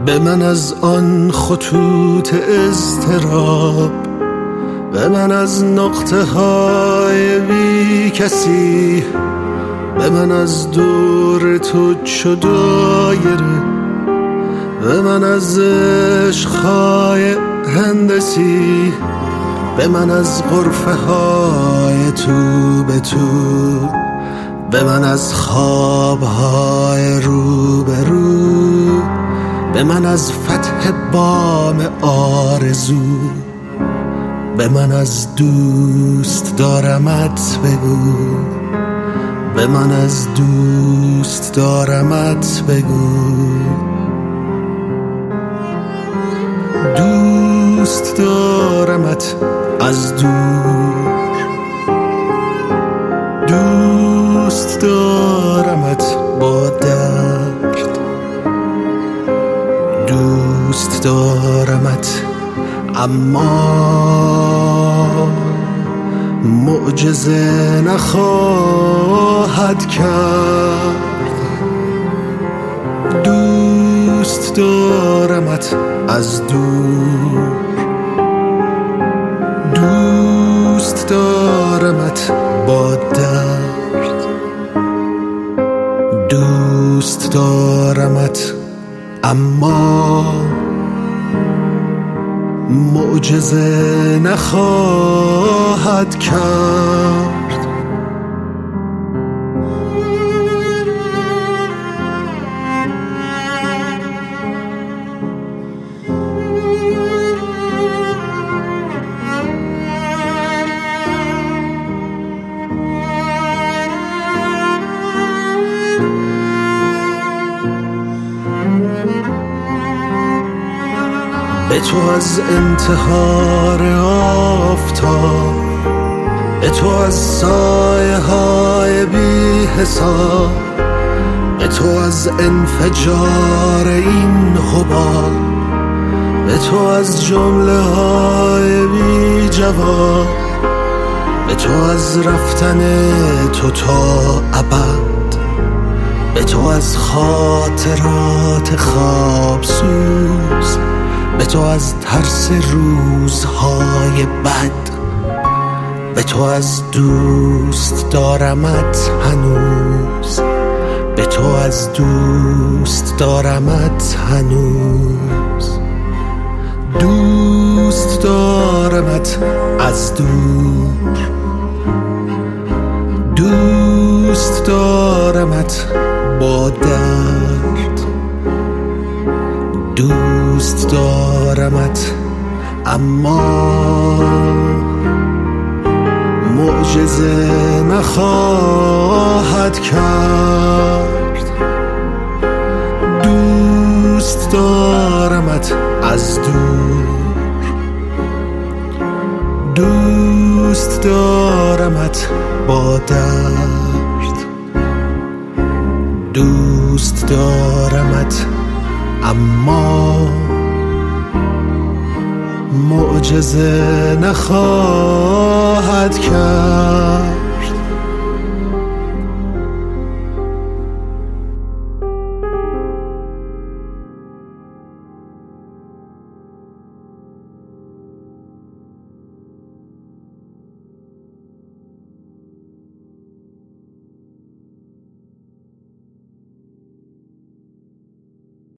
به من از آن خطوط اضطراب، به من از نقطه های بی کسی، به من از دور تو چو دایره، به من از عشقهای هندسی، به من از غرفه های تو به تو، به من از خوابهای رو به رو، به من از فتح بام آرزو، به من از دوست دارمت بگو، به من از دوست دارمت بگو. دوست دارمت از دور، دوست دارمت با درد، دوست دارمت اما معجزه نخواهد کرد. دوست دارمت از دور، دوست دارمت با درد، دوست دارمت اما معجزه نخواهد کرد. به تو از انتحار آفتاب، به تو از سایه های بی حساب، به تو از انفجار این حباب، به تو از جمله های بی جواب، به تو از رفتن تو تا ابد، به تو از خاطرات خوابسوز، به تو از ترس روزهای بد، به تو از دوست دارمت هنوز، به تو از دوست دارمت هنوز. دوست دارمت از دور، دوست دارمت با درد، دوست دارمت اما معجزه نخواهد کرد. دوست دارمت از دور، دوست دارمت با درد، دوست دارمت اما معجزه نخواهد کرد.